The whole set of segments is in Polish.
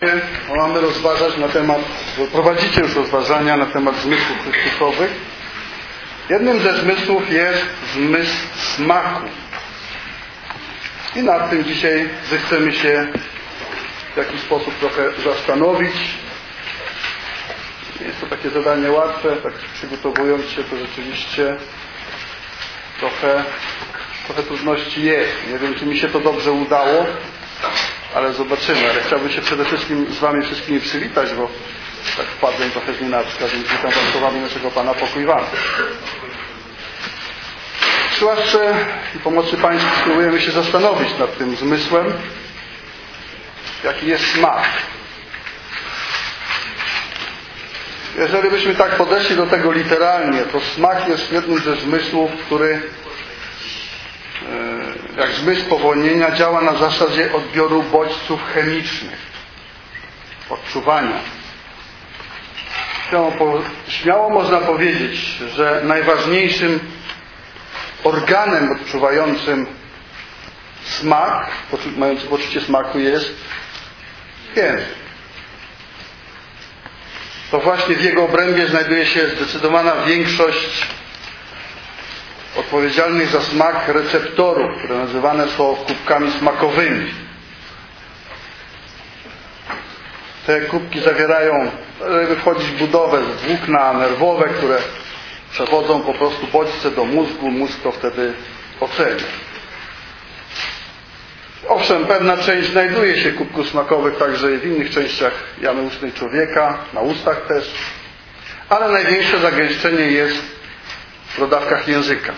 Mamy rozważać na temat, prowadzicie już rozważania na temat zmysłów Chrystusowych. Jednym ze zmysłów jest zmysł smaku. I nad tym dzisiaj zechcemy się w jakiś sposób trochę zastanowić. Nie jest to takie zadanie łatwe, tak przygotowując się, to rzeczywiście trochę trudności jest. Nie wiem, czy mi się to dobrze udało, ale zobaczymy. Ale chciałbym się przede wszystkim z Wami wszystkimi przywitać, bo tak wpadłem trochę z nienacka, więc witam Was słowami naszego Pana pokój Wam. Przy łasce i pomocy Pańskiej spróbujemy się zastanowić nad tym zmysłem, jaki jest smak. Jeżeli byśmy tak podeszli do tego literalnie, to smak jest jednym ze zmysłów, który jak zmysł powolnienia działa na zasadzie odbioru bodźców chemicznych, odczuwania. Śmiało można powiedzieć, że najważniejszym organem odczuwającym smak, mającym poczucie smaku jest język. To właśnie w jego obrębie znajduje się zdecydowana większość odpowiedzialnych za smak receptorów, które nazywane są kubkami smakowymi. Te kubki zawierają, żeby wchodzić w budowę, włókna nerwowe, które przechodzą po prostu bodźce do mózgu. Mózg to wtedy ocenia. Owszem, pewna część znajduje się kubków smakowych także w innych częściach jamy ustnej człowieka, na ustach też, ale największe zagęszczenie jest w rodawkach języka,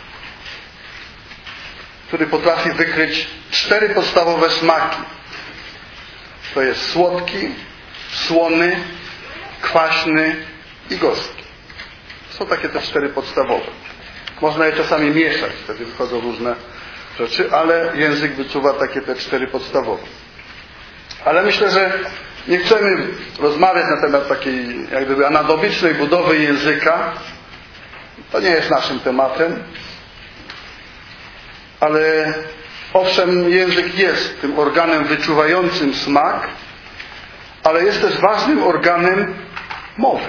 który potrafi wykryć 4 podstawowe smaki. To jest słodki, słony, kwaśny i gorzki. Są takie te 4 podstawowe. Można je czasami mieszać, wtedy wychodzą różne rzeczy, ale język wyczuwa takie te 4 podstawowe. Ale myślę, że nie chcemy rozmawiać na temat takiej jak gdyby anatomicznej budowy języka. To nie jest naszym tematem. Ale owszem, język jest tym organem wyczuwającym smak, ale jest też ważnym organem mowy.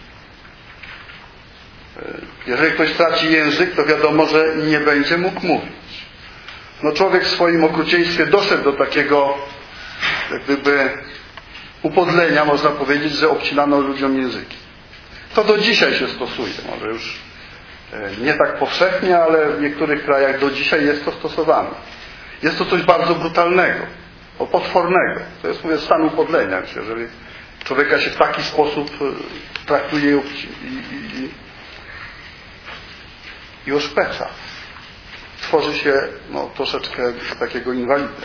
Jeżeli ktoś traci język, to wiadomo, że nie będzie mógł mówić. No człowiek w swoim okrucieństwie doszedł do takiego jak gdyby upodlenia, można powiedzieć, że obcinano ludziom języki. To do dzisiaj się stosuje. Może już nie tak powszechnie, ale w niektórych krajach do dzisiaj jest to stosowane. Jest to coś bardzo brutalnego, potwornego. To jest, mówię, stan upodlenia. Jeżeli człowieka się w taki sposób traktuje i oszpeca, tworzy się troszeczkę takiego inwalidę.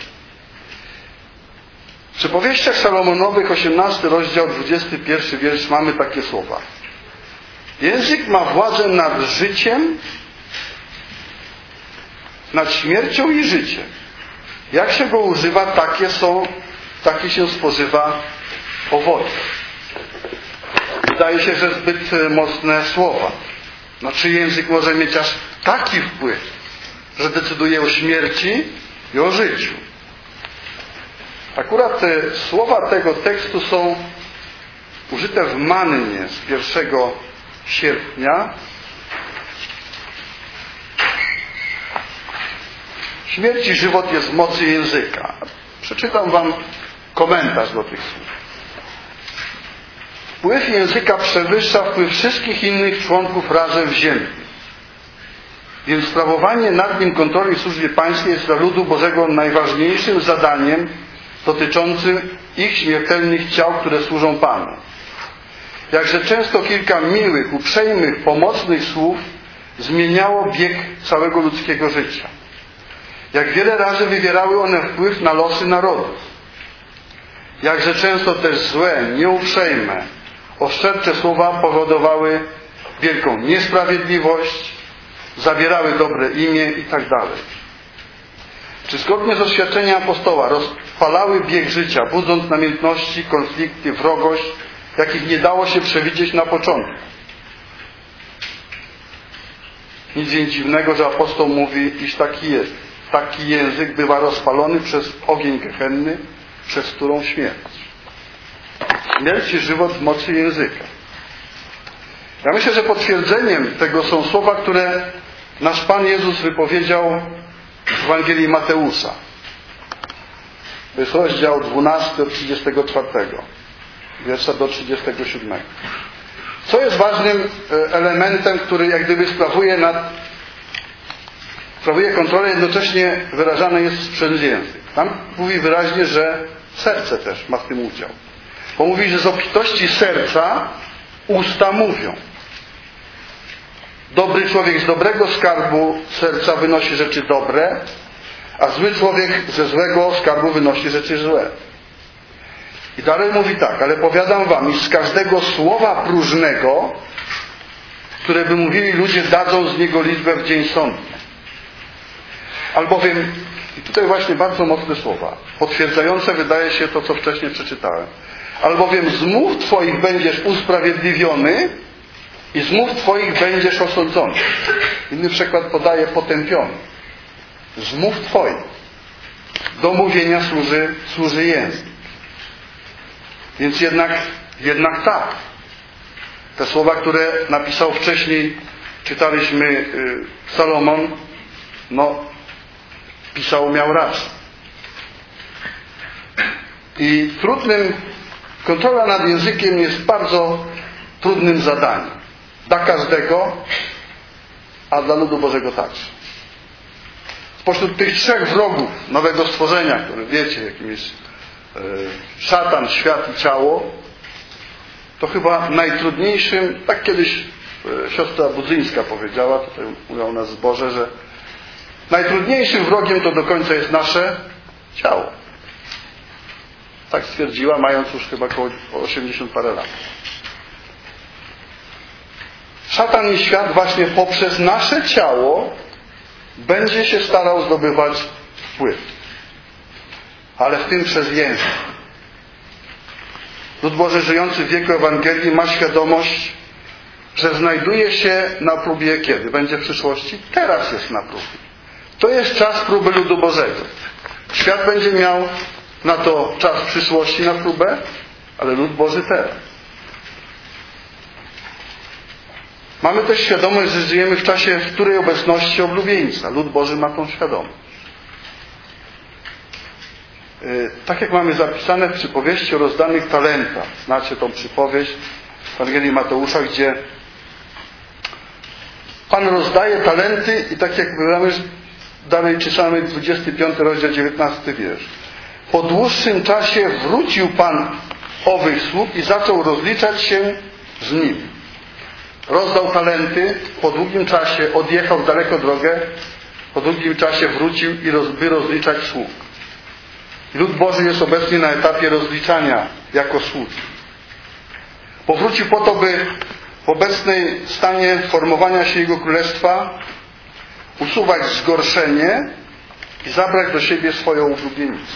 W Przypowieściach Salomonowych, 18 rozdział, 21 wiersz, mamy takie słowa. Język ma władzę nad życiem, nad śmiercią i życiem. Jak się go używa, takie się spożywa owoce. Wydaje się, że zbyt mocne słowa. No czy język może mieć aż taki wpływ, że decyduje o śmierci i o życiu? Akurat te słowa tego tekstu są użyte w Mannie z 1 sierpnia. Śmierć i żywot jest w mocy języka. Przeczytam Wam komentarz do tych słów. Wpływ języka przewyższa wpływ wszystkich innych członków razem wziętych. Więc sprawowanie nad nim kontroli w służbie pańskiej jest dla ludu Bożego najważniejszym zadaniem dotyczącym ich śmiertelnych ciał, które służą Panu. Jakże często kilka miłych, uprzejmych, pomocnych słów zmieniało bieg całego ludzkiego życia. Jak wiele razy wywierały one wpływ na losy narodów. Jakże często też złe, nieuprzejme, oszczercze słowa powodowały wielką niesprawiedliwość, zabierały dobre imię i tak dalej. Czy zgodnie z oświadczeniem apostoła rozpalały bieg życia, budząc namiętności, konflikty, wrogość, jakich nie dało się przewidzieć na początku. Nic więc dziwnego, że apostoł mówi, iż taki jest. Taki język bywa rozpalony przez ogień gehenny, przez którą śmierć. śmierć i żywot w mocy języka. Ja myślę, że potwierdzeniem tego są słowa, które nasz Pan Jezus wypowiedział w Ewangelii Mateusza. To jest rozdział 12 od 34 wiersza do 37. Co jest ważnym elementem, który jak gdyby sprawuje kontrolę, jednocześnie wyrażany jest przez język. Tam mówi wyraźnie, że serce też ma w tym udział. Bo mówi, że z obfitości serca usta mówią. Dobry człowiek z dobrego skarbu serca wynosi rzeczy dobre, a zły człowiek ze złego skarbu wynosi rzeczy złe. I dalej mówi tak, ale powiadam wam, iż z każdego słowa próżnego, które by mówili ludzie, dadzą z niego liczbę w dzień sądny. Albowiem, i tutaj właśnie bardzo mocne słowa, potwierdzające wydaje się to, co wcześniej przeczytałem. Albowiem z mów twoich będziesz usprawiedliwiony i z mów twoich będziesz osądzony. Inny przykład podaje potępiony. Z mów twoich. Do mówienia służy język. Więc jednak tak. Te słowa, które napisał wcześniej, czytaliśmy Salomon, pisał, miał rację. I kontrola nad językiem jest bardzo trudnym zadaniem. Dla każdego, a dla ludu Bożego także. Spośród tych trzech wrogów nowego stworzenia, które wiecie, jakim jest szatan, świat i ciało, to chyba najtrudniejszym, tak kiedyś siostra Budzyńska powiedziała, tutaj mówiła u nas w zborze, że najtrudniejszym wrogiem to do końca jest nasze ciało. Tak stwierdziła, mając już chyba około 80 parę lat. Szatan i świat właśnie poprzez nasze ciało będzie się starał zdobywać wpływ. Ale w tym przez język. Lud Boży żyjący w wieku Ewangelii ma świadomość, że znajduje się na próbie kiedy? Będzie w przyszłości? Teraz jest na próbie. To jest czas próby ludu Bożego. Świat będzie miał na to czas przyszłości na próbę, ale lud Boży teraz. Mamy też świadomość, że żyjemy w czasie, w której obecności oblubieńca. Lud Boży ma tą świadomość. Tak jak mamy zapisane w przypowieści o rozdanych talentach. Znacie tą przypowieść w Ewangelii Mateusza, gdzie Pan rozdaje talenty i tak jak mówimy, dalej czytamy 25 rozdział 19 wiersz. Po dłuższym czasie wrócił Pan owych sług i zaczął rozliczać się z nimi. Rozdał talenty, po długim czasie odjechał daleko drogę, po długim czasie wrócił by rozliczać sług. Lud Boży jest obecnie na etapie rozliczania jako słudzy. Powrócił po to, by w obecnej stanie formowania się Jego Królestwa usuwać zgorszenie i zabrać do siebie swoją ulubienicę.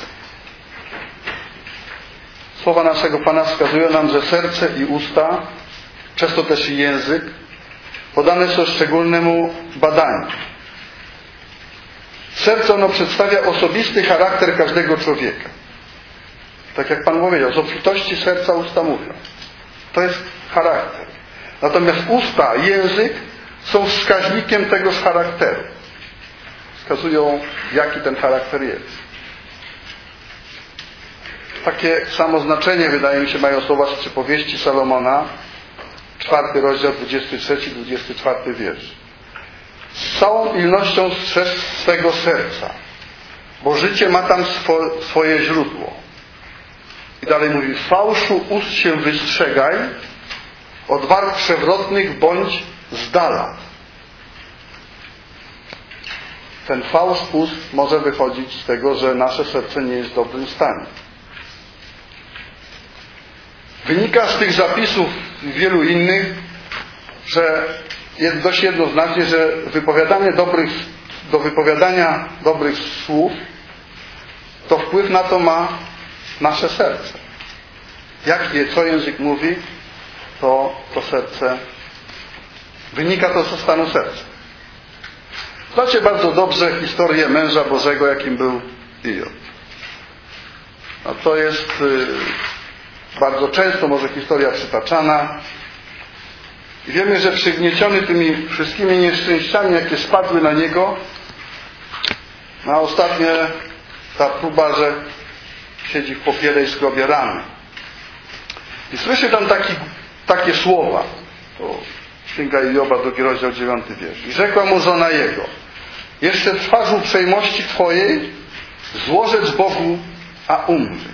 Słowa naszego Pana wskazują nam, że serce i usta, przez to też i język, podane są szczególnemu badaniu. Serce ono przedstawia osobisty charakter każdego człowieka. Tak jak Pan powiedział, z obfitości serca usta mówią. To jest charakter. Natomiast usta, język są wskaźnikiem tegoż charakteru. Wskazują, jaki ten charakter jest. Takie samo znaczenie, wydaje mi się, mają słowa z przypowieści Salomona, 4 rozdział, 23-24 wiersz. Z całą pilnością strzeż swego serca, bo życie ma tam swoje źródło. I dalej mówi, fałszu ust się wystrzegaj, od warg przewrotnych bądź z dala. Ten fałsz ust może wychodzić z tego, że nasze serce nie jest w dobrym stanie. Wynika z tych zapisów i wielu innych, że jest dość jednoznacznie, że do wypowiadania dobrych słów to wpływ na to ma nasze serce. Co język mówi, to serce wynika to ze stanu serca. Znacie bardzo dobrze historię męża Bożego, jakim był Hiob. To jest bardzo często może historia przytaczana. I wiemy, że przygnieciony tymi wszystkimi nieszczęściami, jakie spadły na niego, a ostatnie ta próba, że siedzi w popiele i skrobie rany. I słyszy tam takie słowa. To Księga Joba, 2 rozdział, 9 wiersz. I rzekła mu żona jego: jeszcze trwasz uprzejmości twojej, złożec Bogu, a umrzyj.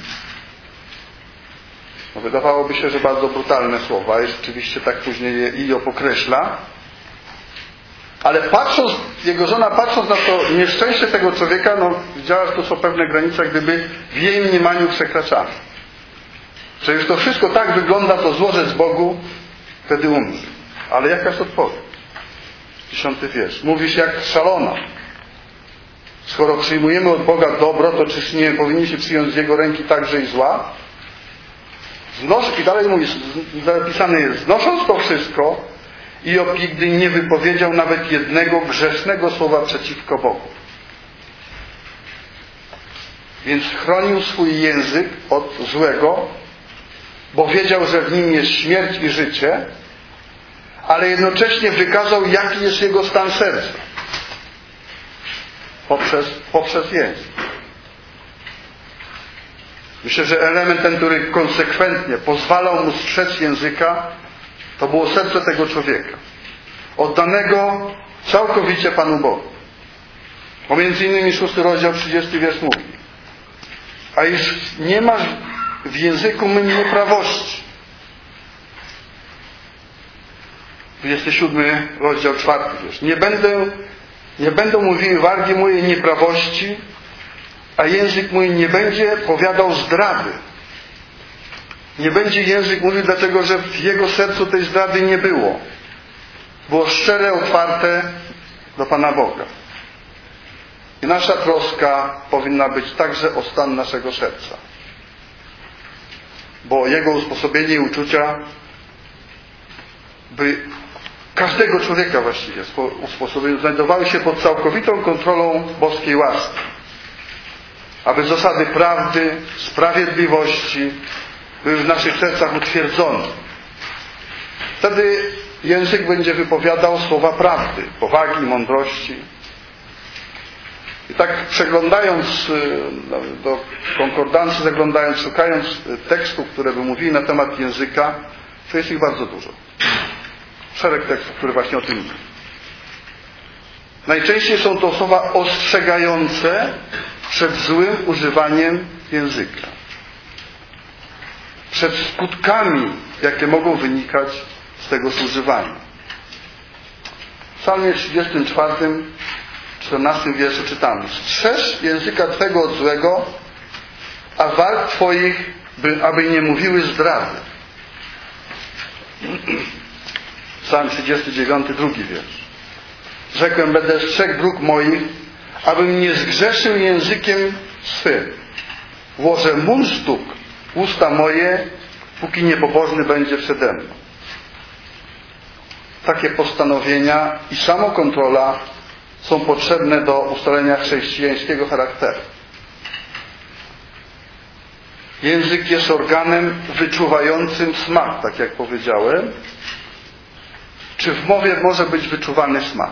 No, wydawałoby się, że bardzo brutalne słowa i rzeczywiście tak później je Iob określa. Ale jego żona patrząc na to nieszczęście tego człowieka, widziała, że to są pewne granice, jak gdyby w jej mniemaniu przekraczane. Że już to wszystko tak wygląda, to złożec Bogu, wtedy umrze. Ale jakaż odpowiedź? 10 wiersz. Mówisz jak szalona. Skoro przyjmujemy od Boga dobro, to czyż nie powinniśmy przyjąć z Jego ręki także i zła? I dalej mówi, zapisane jest, znosząc to wszystko, Iob nigdy nie wypowiedział nawet jednego grzesznego słowa przeciwko Bogu. Więc chronił swój język od złego, bo wiedział, że w nim jest śmierć i życie, ale jednocześnie wykazał, jaki jest jego stan serca. Poprzez język. Myślę, że element ten, który konsekwentnie pozwalał mu strzec języka, to było serce tego człowieka. Oddanego całkowicie Panu Bogu. Bo między innymi 6 rozdział, 30 wiersz mówi: a już nie masz w języku mym nieprawości. 27 rozdział, 4 wiersz. Nie będą mówiły wargi mojej nieprawości, a język mój nie będzie powiadał zdrady. Nie będzie język mówił, dlatego że w jego sercu tej zdrady nie było. Było szczere, otwarte do Pana Boga. I nasza troska powinna być także o stan naszego serca. Bo jego usposobienie i uczucia, by każdego człowieka właściwie usposobieniu znajdowały się pod całkowitą kontrolą boskiej łaski. Aby zasady prawdy, sprawiedliwości były w naszych sercach utwierdzone. Wtedy język będzie wypowiadał słowa prawdy, powagi, mądrości. I tak przeglądając do konkordancji, zaglądając, szukając tekstów, które by mówili na temat języka, to jest ich bardzo dużo. Szereg tekstów, które właśnie o tym mówią. Najczęściej są to słowa ostrzegające przed złym używaniem języka. Przed skutkami, jakie mogą wynikać z tego używania. W psalmie 34, 14 wierszu czytamy: strzeż języka Twego od złego, a warg Twoich, aby nie mówiły zdrady. Psalm 39, 2 wiersz. Rzekłem, będę strzegł dróg moich, abym nie zgrzeszył językiem swym. Włożę munstuk w usta moje, póki niepobożny będzie przede mną. Takie postanowienia i samokontrola są potrzebne do ustalenia chrześcijańskiego charakteru. Język jest organem wyczuwającym smak, tak jak powiedziałem. Czy w mowie może być wyczuwany smak?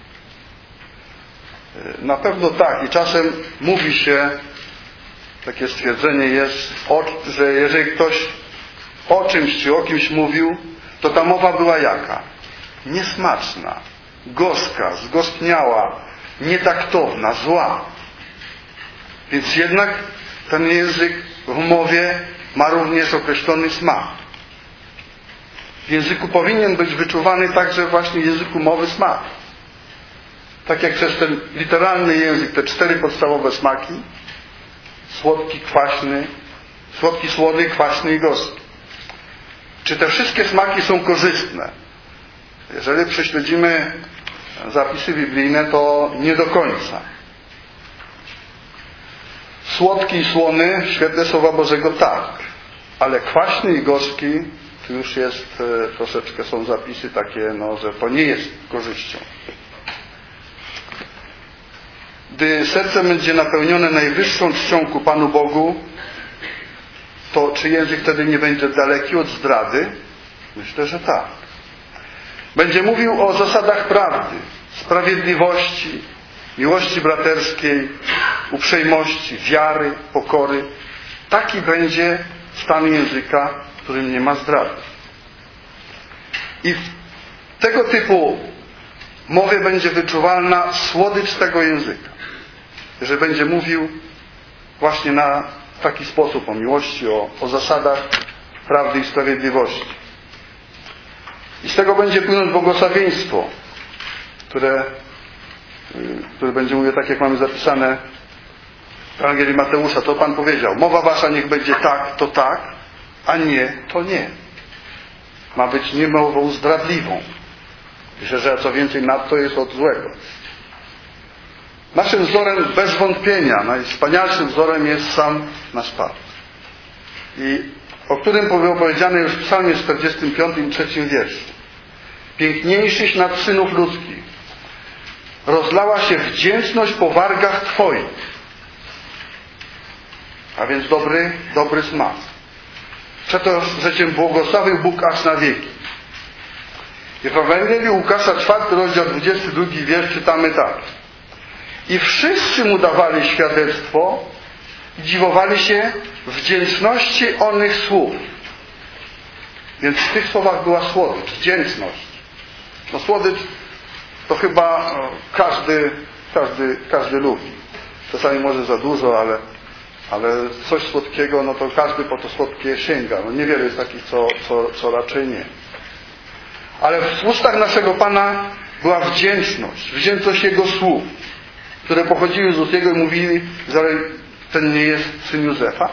Na pewno tak. I czasem mówi się, takie stwierdzenie jest, że jeżeli ktoś o czymś czy o kimś mówił, to ta mowa była jaka? Niesmaczna, gorzka, zgorzkniała, nietaktowna, zła. Więc jednak ten język w mowie ma również określony smak. W języku powinien być wyczuwany także właśnie w języku mowy smak. Tak jak przez ten literalny język, te 4 podstawowe smaki: słodki, kwaśny, słodki, słody, kwaśny i gorzki. Czy te wszystkie smaki są korzystne? Jeżeli prześledzimy zapisy biblijne, to nie do końca. Słodki i słony w świetle Słowa Bożego tak, ale kwaśny i gorzki to już jest troszeczkę, są zapisy takie, że to nie jest korzyścią. Gdy serce będzie napełnione najwyższą czcią ku Panu Bogu, to czy język wtedy nie będzie daleki od zdrady? Myślę, że tak. Będzie mówił o zasadach prawdy, sprawiedliwości, miłości braterskiej, uprzejmości, wiary, pokory. Taki będzie stan języka, w którym nie ma zdrady. I w tego typu mowie będzie wyczuwalna słodycz tego języka. Że będzie mówił właśnie na taki sposób o miłości, o zasadach prawdy i sprawiedliwości. I z tego będzie płynąć błogosławieństwo, które będzie mówił tak, jak mamy zapisane w Ewangelii Mateusza. To Pan powiedział: mowa wasza niech będzie tak, to tak, a nie, to nie. Ma być nie mową zdradliwą. Myślę, że co więcej nadto jest od złego. Naszym wzorem bez wątpienia, najwspanialszym wzorem jest sam nasz Pan. I o którym było powiedziane już w psalmie 45, 3 wierszu. Piękniejszyś nad synów ludzkich. Rozlała się wdzięczność po wargach Twoich. A więc dobry smak. Przeto, że Cię błogosławił Bóg aż na wieki. I w Ewangelii Łukasza 4, rozdział 22 wiersz czytamy tak. I wszyscy mu dawali świadectwo i dziwowali się wdzięczności onych słów. Więc w tych słowach była słodycz, wdzięczność. No słodycz to chyba każdy lubi. Czasami może za dużo, ale coś słodkiego, no to każdy po to słodkie sięga. No niewiele jest takich, co raczej nie. Ale w ustach naszego Pana była wdzięczność Jego słów, które pochodziły z ust Jego i mówili, że ten nie jest syn Józefa.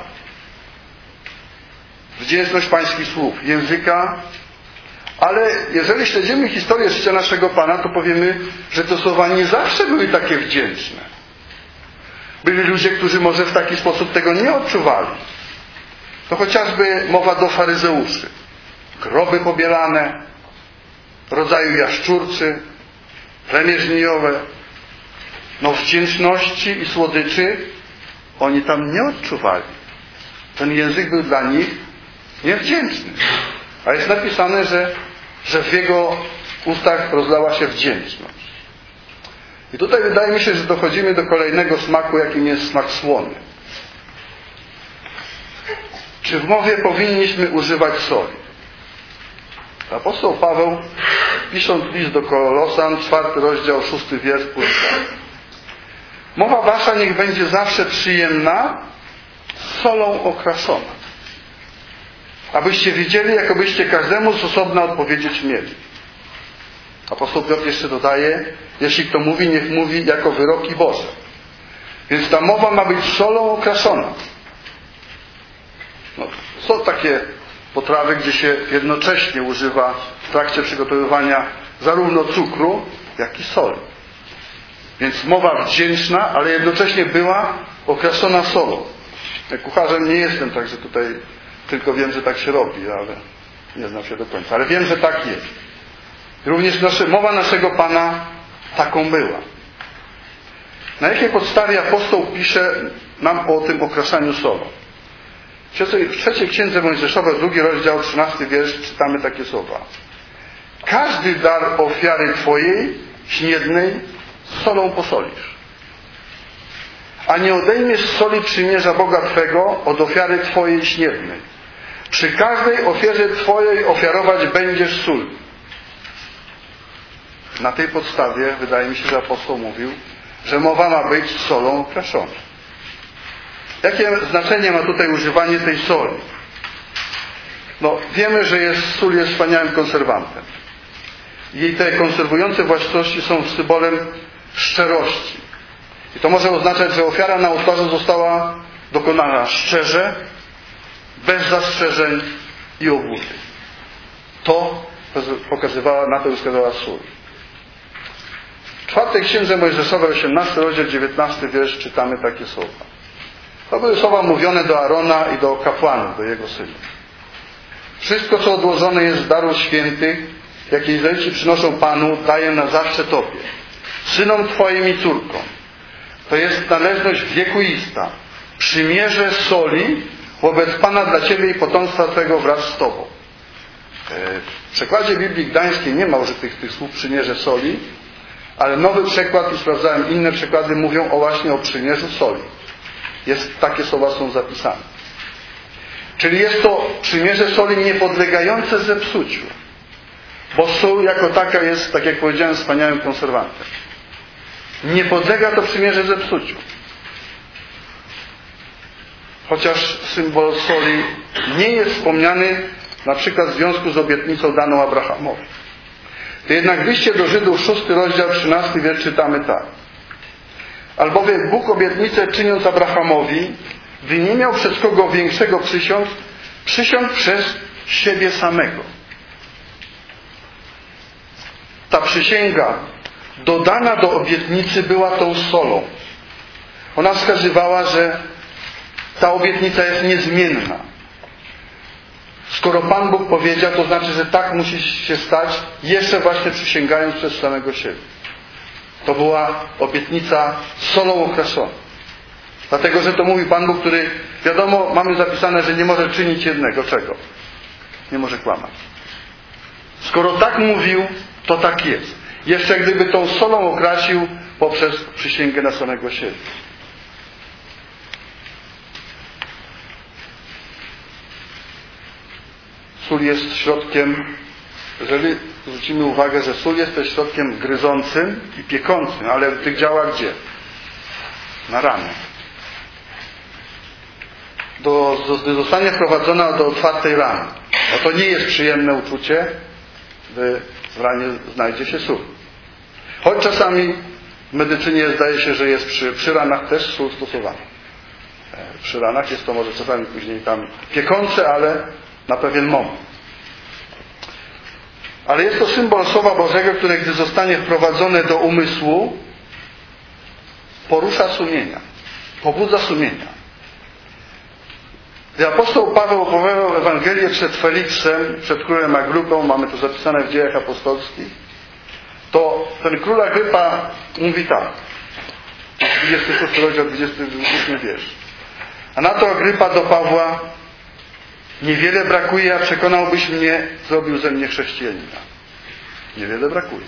Wdzięczność pańskich słów, języka. Ale jeżeli śledzimy historię życia naszego Pana, to powiemy, że te słowa nie zawsze były takie wdzięczne. Byli ludzie, którzy może w taki sposób tego nie odczuwali. To chociażby mowa do faryzeuszy. Groby pobielane, rodzaju jaszczurcy, plemię żnijowe. No wdzięczności i słodyczy oni tam nie odczuwali. Ten język był dla nich niewdzięczny. A jest napisane, że w jego ustach rozlała się wdzięczność. I tutaj wydaje mi się, że dochodzimy do kolejnego smaku, jakim jest smak słony. Czy w mowie powinniśmy używać soli? Apostoł Paweł, pisząc list do Kolosan, 4 rozdział, 6 wiersz, puszcza. Mowa wasza niech będzie zawsze przyjemna, solą okraszona. Abyście wiedzieli, jakobyście każdemu z osobna odpowiedzieć mieli. Apostoł Piotr jeszcze dodaje, jeśli kto mówi, niech mówi jako wyroki Boże. Więc ta mowa ma być solą okraszona. No, są takie potrawy, gdzie się jednocześnie używa w trakcie przygotowywania zarówno cukru, jak i soli. Więc mowa wdzięczna, ale jednocześnie była okraszona solą. Ja kucharzem nie jestem, także tutaj tylko wiem, że tak się robi, ale nie znam się do końca. Ale wiem, że tak jest. Również mowa naszego Pana taką była. Na jakiej podstawie apostoł pisze nam o tym okraszaniu solą? W trzeciej księdze Mojżeszowej, 2 rozdział, 13 wiersz, czytamy takie słowa. Każdy dar ofiary Twojej, śniednej, solą posolisz. A nie odejmiesz soli przymierza Boga Twego od ofiary Twojej śniednej. Przy każdej ofierze Twojej ofiarować będziesz sól. Na tej podstawie wydaje mi się, że apostoł mówił, że mowa ma być solą okraszona. Jakie znaczenie ma tutaj używanie tej soli? No, wiemy, że sól jest wspaniałym konserwantem. Jej te konserwujące właściwości są symbolem szczerości. I to może oznaczać, że ofiara na ołtarzu została dokonana szczerze, bez zastrzeżeń i obłudy. To na to wskazała sól. W 4 księdze Mojżeszowej, 18 rozdział, 19 wiersz, czytamy takie słowa. To były słowa mówione do Arona i do kapłanów, do jego synów. Wszystko, co odłożone jest z darów świętych, jakie Izraelici przynoszą Panu, daję na zawsze Tobie, synom Twoim i córkom. To jest należność wiekuista. Przymierze soli wobec Pana dla Ciebie i potomstwa Twego wraz z Tobą. W przekładzie Biblii Gdańskiej nie ma użytych tych słów przymierze soli, ale nowy przekład, i sprawdzałem inne przekłady, mówią właśnie o przymierzu soli. Takie słowa są zapisane. Czyli jest to przymierze soli niepodlegające zepsuciu. Bo sól jako taka jest, tak jak powiedziałem, wspaniałym konserwantem. Nie podlega to przymierze zepsuciu. Chociaż symbol soli nie jest wspomniany na przykład w związku z obietnicą daną Abrahamowi. To jednak w liście do Żydów 6 rozdział 13 wiersz czytamy tak. Albowiem Bóg obietnicę czyniąc Abrahamowi, gdy nie miał przez kogo większego przysiąc przez siebie samego. Ta przysięga dodana do obietnicy była tą solą. Ona wskazywała, że ta obietnica jest niezmienna. Skoro Pan Bóg powiedział, to znaczy, że tak musi się stać, jeszcze właśnie przysięgając przez samego siebie. To była obietnica solą okraszona. Dlatego, że to mówi Pan Bóg, który, wiadomo, mamy zapisane, że nie może czynić jednego. Czego? Nie może kłamać. Skoro tak mówił, to tak jest. Jeszcze gdyby tą solą okrasił poprzez przysięgę na samego siebie. Sól jest środkiem, jeżeli zwrócimy uwagę, że sól jest też środkiem gryzącym i piekącym, ale w tych działa gdzie? Na ranie. Gdy zostanie wprowadzona do otwartej rany. No to nie jest przyjemne uczucie, gdy w ranie znajdzie się sól. Choć czasami w medycynie zdaje się, że jest przy ranach też sól stosowana. Przy ranach jest to może czasami później tam piekące, ale na pewien moment. Ale jest to symbol Słowa Bożego, które gdy zostanie wprowadzone do umysłu, porusza sumienia. Pobudza sumienia. Gdy apostoł Paweł opowiadał Ewangelię przed Feliksem, przed królem Agripą, mamy to zapisane w Dziejach Apostolskich, to ten król Agrypa mówi tak. 26 rozdział, 28 wiersz. A na to Agrypa do Pawła: niewiele brakuje, a przekonałbyś mnie, zrobił ze mnie chrześcijanina. Niewiele brakuje.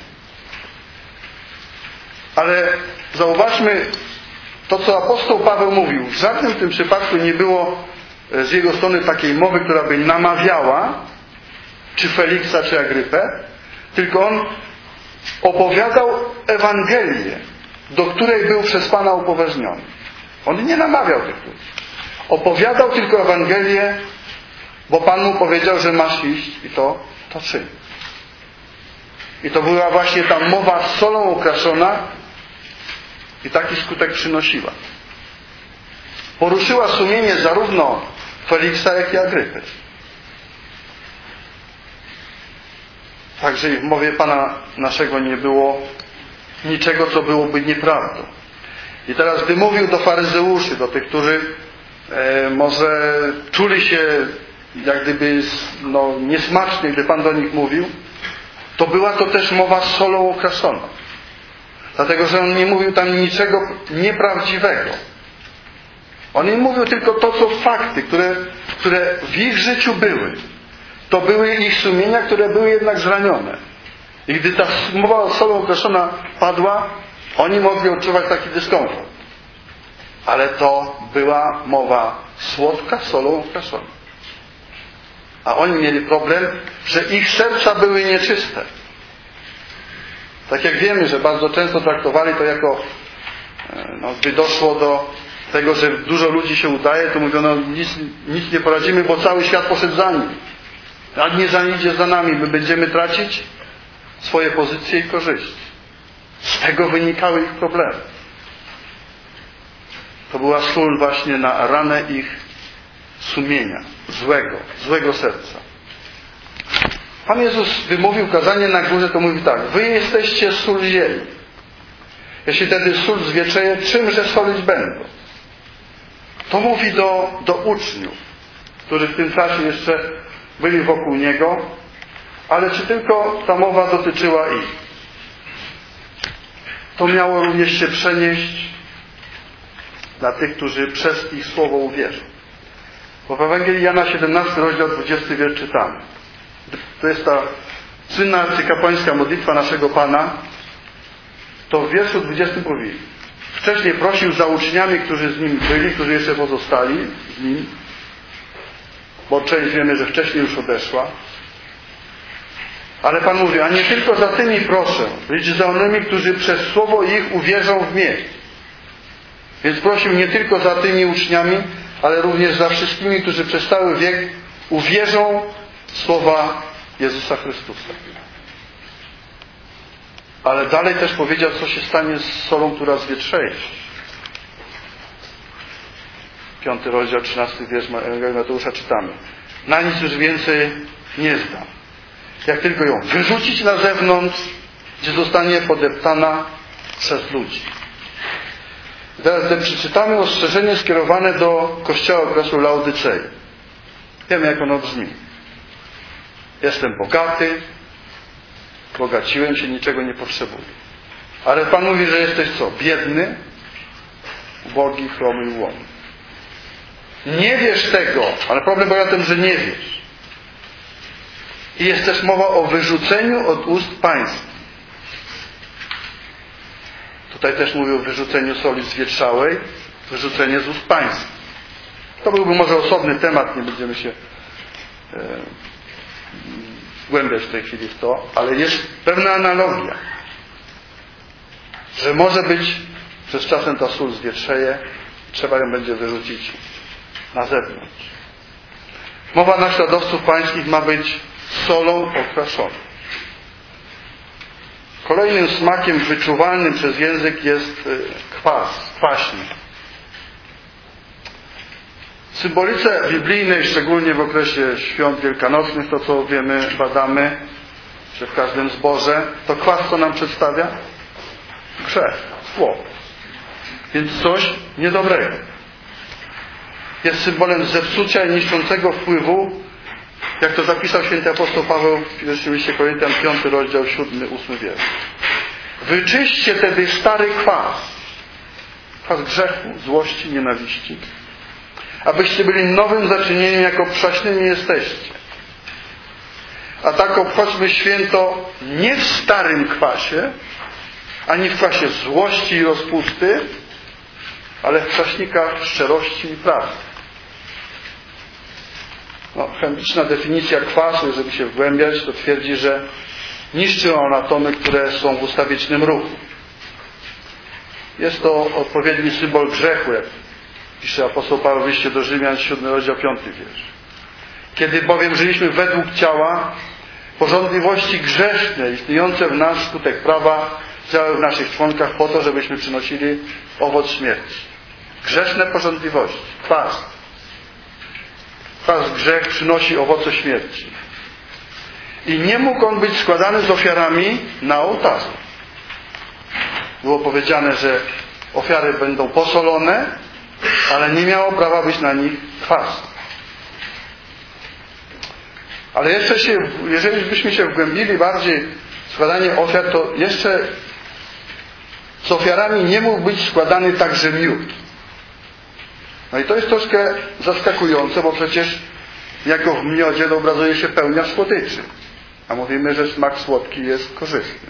Ale zauważmy to, co apostoł Paweł mówił. W żadnym tym przypadku nie było z jego strony takiej mowy, która by namawiała czy Feliksa, czy Agrypę, tylko on opowiadał Ewangelię, do której był przez Pana upoważniony. On nie namawiał tych ludzi. Opowiadał tylko Ewangelię, bo Pan mu powiedział, że masz iść i to czyń. I to była właśnie ta mowa solą okraszona i taki skutek przynosiła. Poruszyła sumienie zarówno Feliksa, jak i Agrypy. Także i w mowie Pana naszego nie było niczego, co byłoby nieprawdą. I teraz, gdy mówił do faryzeuszy, do tych, którzy może czuli się jak gdyby niesmacznie, gdy Pan do nich mówił, to była to też mowa z solą okraszona. Dlatego, że On nie mówił tam niczego nieprawdziwego. On im mówił tylko to, co fakty, które w ich życiu były. To były ich sumienia, które były jednak zranione. I gdy ta mowa solą okraszona padła, oni mogli odczuwać taki dyskomfort. Ale to była mowa słodka, solą okraszona. A oni mieli problem, że ich serca były nieczyste. Tak jak wiemy, że bardzo często traktowali to jako, gdy doszło do tego, że dużo ludzi się udaje, to mówiono, nic nie poradzimy, bo cały świat poszedł za nim. A nie idzie za nami, my będziemy tracić swoje pozycje i korzyści. Z tego wynikały ich problemy. To była sól właśnie na ranę ich sumienia, złego serca. Pan Jezus wymówił kazanie na górze, to mówi tak: wy jesteście sól ziemi. Jeśli tedy sól zwieczeje, czymże solić będą? To mówi do uczniów, którzy w tym czasie jeszcze byli wokół Niego, ale czy tylko ta mowa dotyczyła ich? To miało również się przenieść na tych, którzy przez ich słowo uwierzą. Bo w Ewangelii Jana 17 rozdział 20 wiersz czytamy. To jest ta słynna arcykapłańska modlitwa naszego Pana. To w wierszu 20 mówi: wcześniej prosił za uczniami, którzy z Nim byli, którzy jeszcze pozostali z Nim, bo część wiemy, że wcześniej już odeszła. Ale Pan mówi: a nie tylko za tymi proszę, lecz za onymi, którzy przez słowo ich uwierzą w mnie. Więc prosił nie tylko za tymi uczniami, ale również za wszystkimi, którzy przez cały wiek uwierzą w słowa Jezusa Chrystusa. Ale dalej też powiedział, co się stanie z solą, która zwietrzeje. 5 rozdział, 13 wiersz Mateusza czytamy: na nic już więcej nie zdam, jak tylko ją wyrzucić na zewnątrz, gdzie zostanie podeptana przez ludzi. I teraz gdy przeczytamy ostrzeżenie skierowane do kościoła okresu Laodycei. Wiemy, jak ono brzmi. Jestem bogaty, bogaciłem się, niczego nie potrzebuję. Ale Pan mówi, że jesteś co? Biedny, ubogi, chromy i ułomny. Nie wiesz tego, ale problem polega na tym, że nie wiesz. I jest też mowa o wyrzuceniu od ust pańskich. Tutaj też mówi o wyrzuceniu soli zwietrzałej, wyrzucenie z ust pańskich. To byłby może osobny temat, nie będziemy się głębiać w tej chwili w to, ale jest pewna analogia, że może być, że z czasem ta sól zwietrzeje, trzeba ją będzie wyrzucić na zewnątrz. Mowa naśladowców pańskich ma być solą okraszoną. Kolejnym smakiem wyczuwalnym przez język jest kwas, kwaśny. W symbolice biblijnej, szczególnie w okresie świąt wielkanocnych, to co wiemy, badamy, że w każdym zboże, to kwas co nam przedstawia? Grzech, zło. Więc coś niedobrego. Jest symbolem zepsucia i niszczącego wpływu, jak to zapisał święty apostoł Paweł w pierwszym liście Koryntian 5 rozdział 7, 8 wiersz. Wyczyście tedy stary kwas, kwas grzechu, złości, nienawiści, abyście byli nowym zaczynieniem, jako przaśnymi jesteście. A tak obchodźmy święto nie w starym kwasie, ani w kwasie złości i rozpusty, ale w przaśnikach szczerości i prawdy. Chemiczna definicja kwasu, żeby się wgłębiać, to twierdzi, że niszczy on atomy, które są w ustawicznym ruchu. Jest to odpowiedni symbol grzechu, jak pisze apostoł Paweł w liście do Rzymian, 7 rozdział 5 wiersz. Kiedy bowiem żyliśmy według ciała, porządliwości grzeszne istniejące w nas wskutek prawa działały w naszych członkach po to, żebyśmy przynosili owoc śmierci. Grzeszne porządliwości, kwas. Kwas, grzech przynosi owoce śmierci. I nie mógł on być składany z ofiarami na ołtarzu. Było powiedziane, że ofiary będą posolone, ale nie miało prawa być na nich kwasu. Ale jeszcze jeżeli byśmy się wgłębili bardziej w składanie ofiar, to jeszcze z ofiarami nie mógł być składany także miód. No i to jest troszkę zaskakujące, bo przecież jako w miodzie obrazuje się pełnia słodyczy. A mówimy, że smak słodki jest korzystny.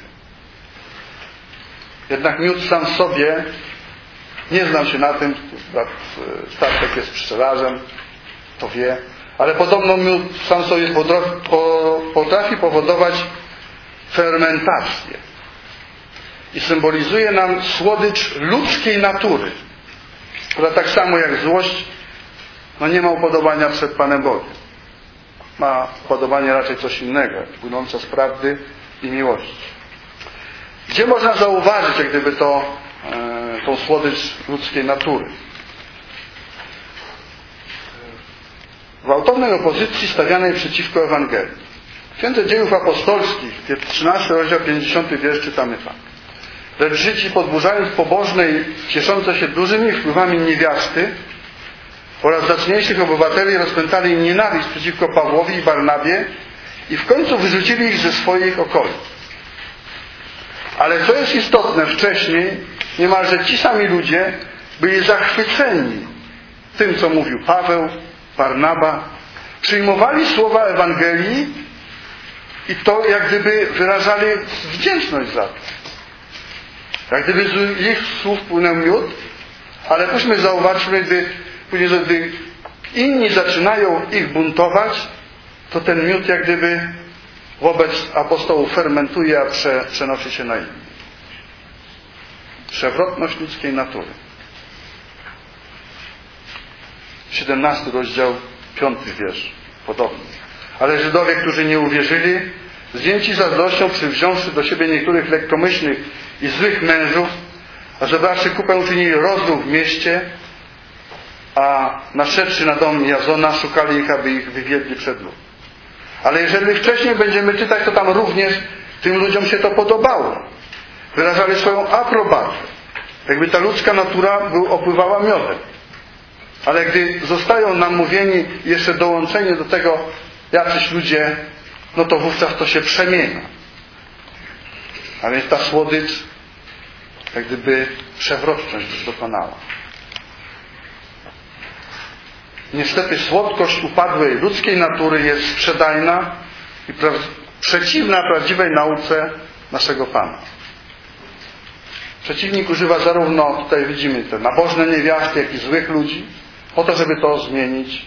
Jednak miód sam w sobie, nie znam się na tym, Startek jest pszczelarzem, to wie, ale podobno miód sam sobie potrafi powodować fermentację. I symbolizuje nam słodycz ludzkiej natury, która tak samo jak złość nie ma upodobania przed Panem Bogiem. Ma upodobanie raczej coś innego, płynące z prawdy i miłości. Gdzie można zauważyć jak gdyby tą słodycz ludzkiej natury? W gwałtownej opozycji stawianej przeciwko Ewangelii. W Księdze Dziejów Apostolskich, 13 rozdział 50 wiersz czytamy tak. Lecz Żydzi, podburzając pobożne i cieszące się dużymi wpływami niewiasty oraz zacniejszych obywateli, rozpętali im nienawiść przeciwko Pawłowi i Barnabie i w końcu wyrzucili ich ze swoich okolic. Ale co jest istotne, wcześniej niemalże ci sami ludzie byli zachwyceni tym, co mówił Paweł, Barnaba przyjmowali słowa Ewangelii i to jak gdyby wyrażali wdzięczność za to. Jak gdyby z ich słów płynął miód, ale później zauważmy, gdy inni zaczynają ich buntować, to ten miód jak gdyby wobec apostołów fermentuje, a przenosi się na innych. Przewrotność ludzkiej natury. 17 rozdział, 5 wiersz. Podobnie. Ale Żydowie, którzy nie uwierzyli, zdjęci zazdrością, przywziąwszy do siebie niektórych lekkomyślnych i złych mężów, a zebrawszy kupę uczynili rozruch w mieście, a naszedłszy na dom Jazona, szukali ich, aby ich wywiedli przed lud. Ale jeżeli wcześniej będziemy czytać, to tam również tym ludziom się to podobało. Wyrażali swoją aprobatę. Jakby ta ludzka natura opływała miodem. Ale gdy zostają nam mówieni i jeszcze dołączeni do tego jacyś ludzie, no to wówczas to się przemienia. A więc ta słodycz jak gdyby przewrotność dokonała. Niestety słodkość upadłej ludzkiej natury jest sprzedajna i przeciwna prawdziwej nauce naszego Pana. Przeciwnik używa zarówno, tutaj widzimy te nabożne niewiasty, jak i złych ludzi, po to, żeby to zmienić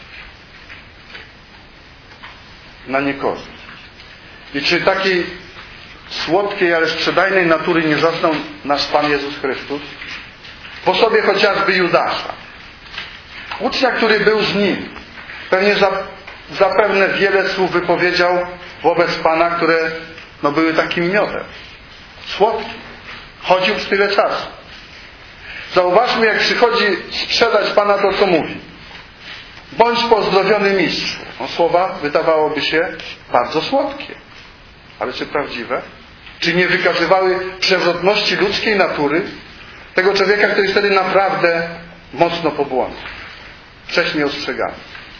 na niekorzyść. I czy takiej słodkiej, ale sprzedajnej natury nie zasnął nasz Pan Jezus Chrystus? W osobie chociażby Judasza. Ucznia, który był z Nim. Pewnie zapewne wiele słów wypowiedział wobec Pana, które były takim miodem. Słodki. Chodził już tyle czasu. Zauważmy, jak przychodzi sprzedać Pana, to co mówi. Bądź pozdrowiony mistrzu. Słowa wydawałoby się bardzo słodkie. Ale czy prawdziwe? Czy nie wykazywały przewrotności ludzkiej natury tego człowieka, który jest wtedy naprawdę mocno pobłądził? Wcześniej ostrzegany.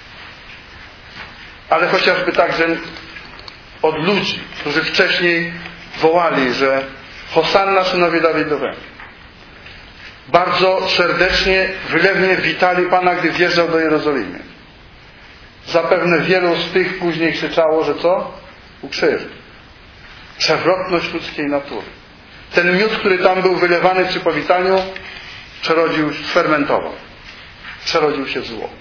Ale chociażby także od ludzi, którzy wcześniej wołali, że Hosanna synowi Dawidowemu. Bardzo serdecznie, wylewnie witali Pana, gdy wjeżdżał do Jerozolimy. Zapewne wielu z tych później krzyczało, że co? Ukrzyży. Przewrotność ludzkiej natury. Ten miód, który tam był wylewany przy powitaniu, sfermentował. Przerodził się w zło.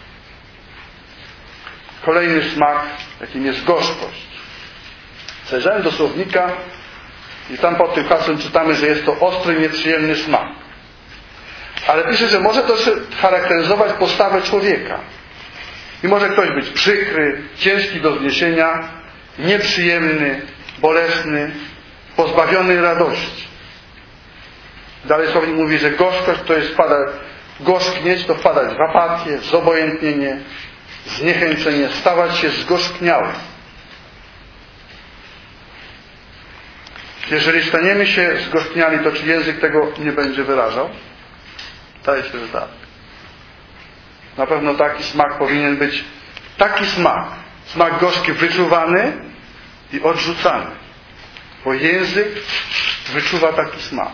Kolejny smak, jakim jest gorzkość. Zajrzałem do słownika i tam pod tym hasłem czytamy, że jest to ostry, nieprzyjemny smak. Ale pisze, że może to charakteryzować postawę człowieka. I może ktoś być przykry, ciężki do zniesienia, nieprzyjemny, bolesny, pozbawiony radości. Dalej słownik mówi, że gorzkość to jest gorzknieć, to wpadać w apatię, w zobojętnienie, zniechęcenie, stawać się zgorzkniałym. Jeżeli staniemy się zgorzkniali, to czy język tego nie będzie wyrażał? Wydaje się, że tak. Na pewno taki smak powinien być, taki smak gorzki wyczuwany i odrzucany. Bo język wyczuwa taki smak.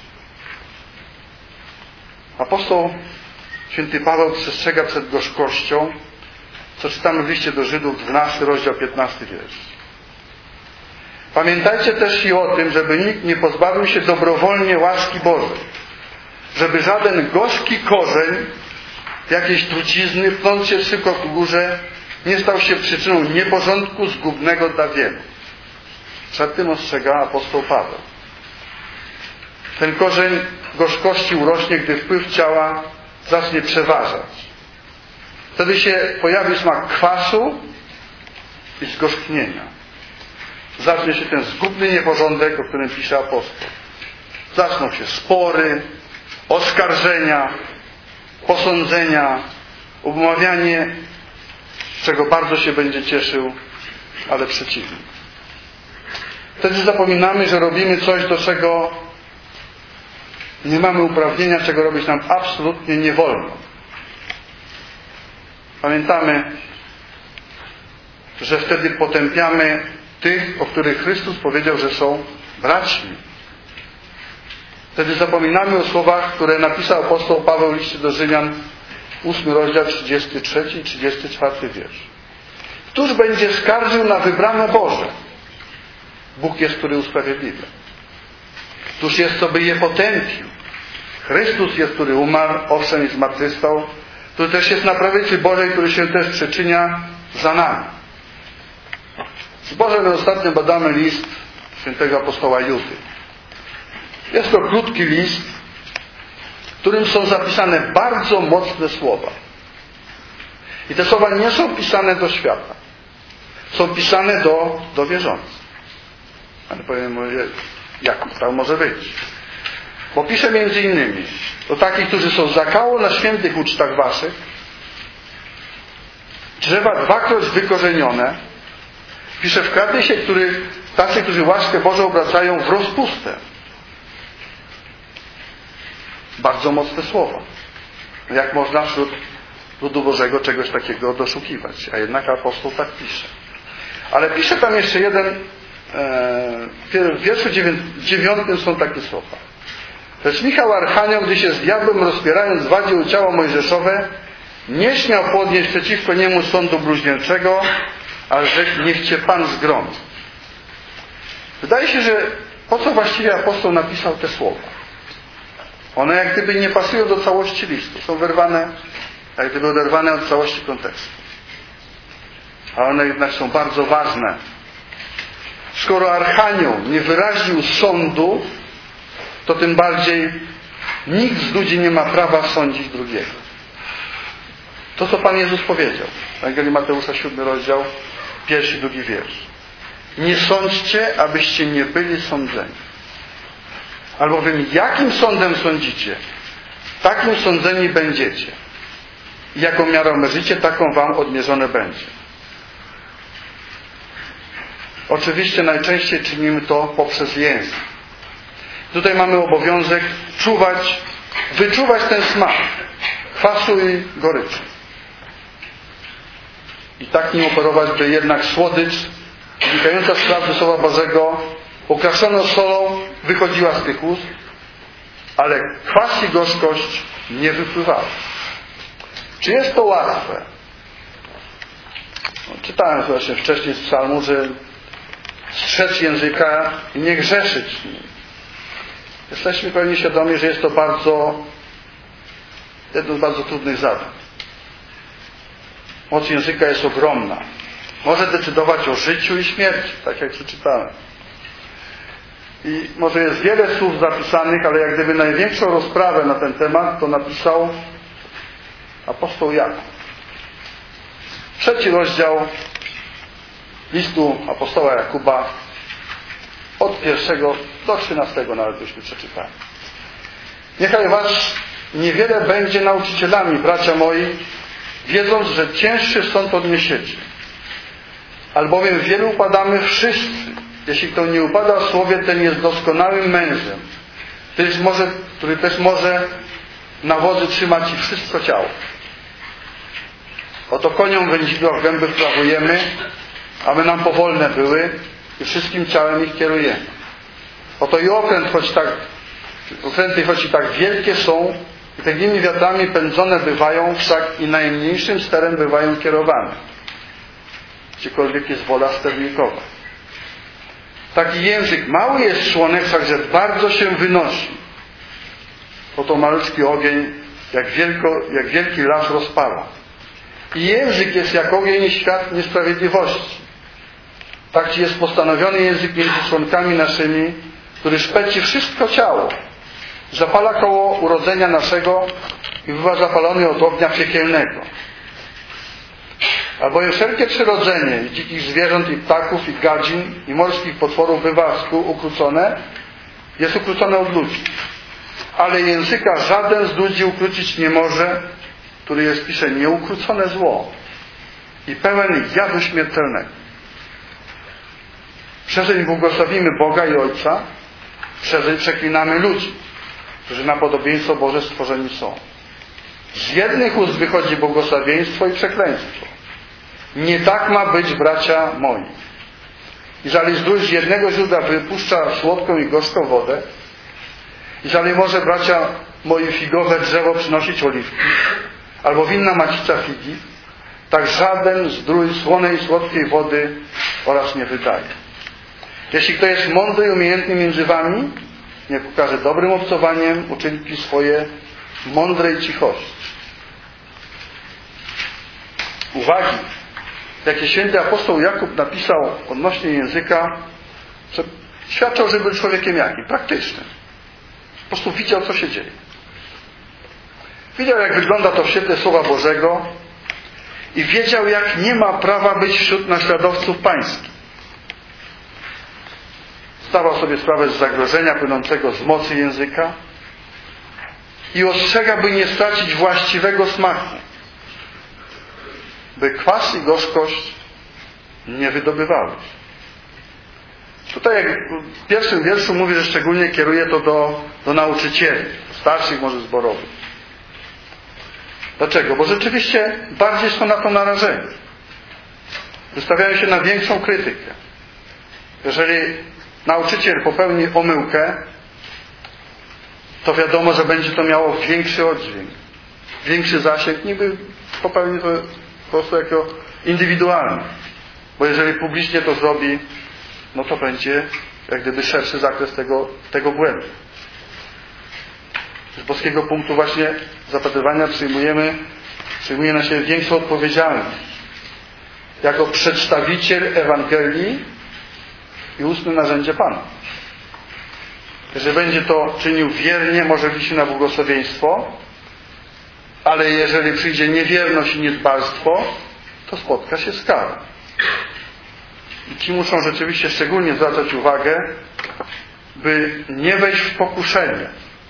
Apostoł święty Paweł przestrzega przed gorzkością, co czytamy w liście do Żydów, 12 rozdział, 15 wiersz. Pamiętajcie też i o tym, żeby nikt nie pozbawił się dobrowolnie łaski Bożej. Żeby żaden gorzki korzeń jakiejś trucizny, pnąc się szybko ku górze, nie stał się przyczyną nieporządku zgubnego dla wielu. Przed tym ostrzega apostoł Paweł. Ten korzeń gorzkości urośnie, gdy wpływ ciała zacznie przeważać. Wtedy się pojawi smak kwasu i zgorzknienia. Zacznie się ten zgubny nieporządek, o którym pisze apostoł. Zaczną się spory, oskarżenia, posądzenia, obmawianie, z czego bardzo się będzie cieszył, ale przeciwnie. Wtedy zapominamy, że robimy coś, do czego nie mamy uprawnienia, czego robić nam absolutnie nie wolno. Pamiętamy, że wtedy potępiamy tych, o których Chrystus powiedział, że są braćmi. Wtedy zapominamy o słowach, które napisał apostoł Paweł w liście do Rzymian, 8 rozdział, 33 i 34 wiersz. Któż będzie skarżył na wybrane Boże? Bóg jest, który usprawiedliwia. Któż jest, co by je potępił? Chrystus jest, który umarł, owszem i zmartwychwstał, który też jest na prawicy Bożej, który się też przyczynia za nami. Z Bożem ostatnio badamy list świętego apostoła Judy. Jest to krótki list, w którym są zapisane bardzo mocne słowa. I te słowa nie są pisane do świata. Są pisane do wierzących. Ale powiem, jak tak może być? Bo pisze między innymi do takich, którzy są zakało na świętych ucztach waszych, drzewa dwakroć wykorzenione. Pisze w Kratysie, tacy, którzy łaskę Bożą obracają w rozpustę. Bardzo mocne słowa. Jak można wśród ludu Bożego czegoś takiego doszukiwać? A jednak apostoł tak pisze. Ale pisze tam jeszcze jeden, w wierszu 9 są takie słowa. Lecz Michał Archanioł, gdy się z diabłem rozpierając zwadził ciało mojżeszowe, nie śmiał podnieść przeciwko niemu sądu bluźnierczego, ale rzekł, niech cię Pan zgromi. Wydaje się, że po co właściwie apostoł napisał te słowa? One jak gdyby nie pasują do całości listu. Są wyrwane, jak gdyby oderwane od całości kontekstu. A one jednak są bardzo ważne. Skoro Archanioł nie wyraził sądu, to tym bardziej nikt z ludzi nie ma prawa sądzić drugiego. To, co Pan Jezus powiedział w Ewangelii Mateusza 7 rozdział, 1 i 2 wiersz. Nie sądźcie, abyście nie byli sądzeni. Albowiem jakim sądem sądzicie, takim sądzeni będziecie. I jaką miarą mierzycie, taką wam odmierzone będzie. Oczywiście najczęściej czynimy to poprzez język. Tutaj mamy obowiązek wyczuwać ten smak kwasu i goryczy. I tak nim operować, by jednak słodycz wynikająca z prawdy Słowa Bożego, okraszona solą, wychodziła z tych ust, ale kwas i gorzkość nie wypływały. Czy jest to łatwe? Czytałem właśnie wcześniej z psalmu, że strzec języka i nie grzeszyć nim. Jesteśmy pewnie świadomi, że jest to jedno z bardzo trudnych zadań. Moc języka jest ogromna. Może decydować o życiu i śmierci, tak jak przeczytałem. I może jest wiele słów zapisanych, ale jak gdyby największą rozprawę na ten temat to napisał apostoł Jakub. 3 rozdział listu apostoła Jakuba od 1 do 13 nawet byśmy przeczytali. Niechaj was niewiele będzie nauczycielami, bracia moi, wiedząc, że cięższy sąd odniesiecie. Albowiem wielu upadamy wszyscy. Jeśli kto nie upada w słowie, ten jest doskonałym mężem, który też może na wodzy trzymać i wszystko ciało. Oto koniom wędzidła w gęby wprawujemy, aby nam powolne były i wszystkim ciałem ich kierujemy. Oto i okręty choć i tak wielkie są i takimi wiatrami pędzone bywają, wszak i najmniejszym sterem bywają kierowane. Gdziekolwiek jest wola sternikowa. Taki język mały jest członek, wszakże bardzo się wynosi. Oto malutki ogień, jak wielki las rozpala. I język jest jak ogień i świat niesprawiedliwości. Tak ci jest postanowiony język między członkami naszymi, który szpeci wszystko ciało. Zapala koło urodzenia naszego i bywa zapalony od ognia piekielnego. Albowiem wszelkie przyrodzenie i dzikich zwierząt, i ptaków, i gadzin, i morskich potworów bywa ukrócone, jest ukrócone od ludzi. Ale języka żaden z ludzi ukrócić nie może, który jest, pisze, nieukrócone zło i pełen jadu śmiertelnego. Przezeń błogosławimy Boga i Ojca, przezeń przeklinamy ludzi, którzy na podobieństwo Boże stworzeni są. Z jednych ust wychodzi błogosławieństwo i przekleństwo. Nie tak ma być, bracia moi. Jeżeli z jednego źródła wypuszcza słodką i gorzką wodę, jeżeli może, bracia moi, figowe drzewo przynosić oliwki, albo winna macica figi, tak żaden zdrój słonej i słodkiej wody oraz nie wydaje. Jeśli kto jest mądry i umiejętny między wami, niech ukaże dobrym obcowaniem uczynki swoje mądrej cichości. Uwagi, jakie święty apostoł Jakub napisał odnośnie języka, świadczą, że był człowiekiem jakim? Praktycznym. Po prostu widział, co się dzieje. Widział, jak wygląda to w świetle Słowa Bożego i wiedział, jak nie ma prawa być wśród naśladowców pańskich. Zdawał sobie sprawę z zagrożenia płynącego z mocy języka i ostrzega, by nie stracić właściwego smaku, by kwas i gorzkość nie wydobywały. Tutaj jak w pierwszym wierszu mówi, że szczególnie kieruje to do nauczycieli, starszych może zborowych. Dlaczego? Bo rzeczywiście bardziej są na to narażeni. Wystawiają się na większą krytykę. Jeżeli nauczyciel popełni omyłkę, to wiadomo, że będzie to miało większy oddźwięk, większy zasięg, niby popełni to po prostu jako indywidualny. Bo jeżeli publicznie to zrobi, no to będzie jak gdyby szerszy zakres tego błędu. Z boskiego punktu właśnie zapatrywania przyjmuje na siebie większą odpowiedzialność. Jako przedstawiciel Ewangelii i ustne narzędzie Pana. Jeżeli będzie to czynił wiernie, może liczyć na błogosławieństwo, ale jeżeli przyjdzie niewierność i niedbalstwo, to spotka się z karą. I ci muszą rzeczywiście szczególnie zwracać uwagę, by nie wejść w pokuszenie.